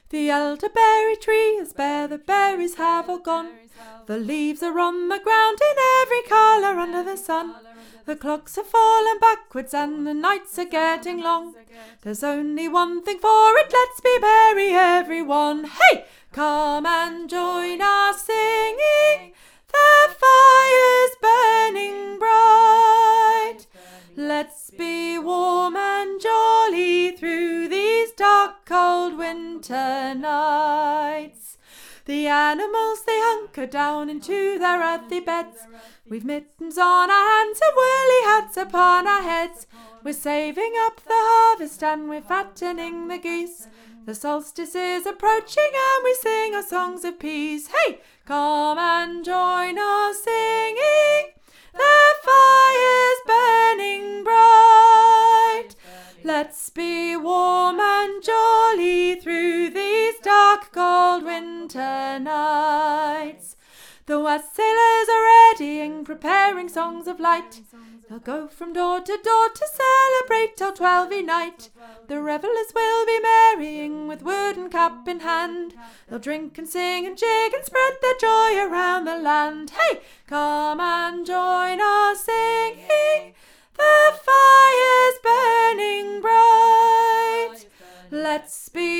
The elderberry tree is bare, the berries have all gone. The leaves are on the ground in every colour under the sun. The clocks have fallen backwards and the nights are getting long. There's only one thing for it, let's be merry everyone. Hey! Come and join us singing, the fire's burning bright. Let's be warm and jolly through these dark, cold winter nights. The animals, they hunker down into their earthy beds. We've mittens on our hands and woolly hats upon our heads. We're saving up the harvest and we're fattening the geese. The solstice is approaching and we sing our songs of peace. Hey! Come and join us singing, the fire's burning bright. Let's be warm and jolly through these dark, cold winter nights. The West sailors are readying, preparing songs of light. They'll go from door to celebrate till 12 night. The revellers will be marrying with wooden cup in hand. They'll drink and sing and jig and spread their joy around the land. Hey! Come and join us singing, the fire's burning bright. Let's be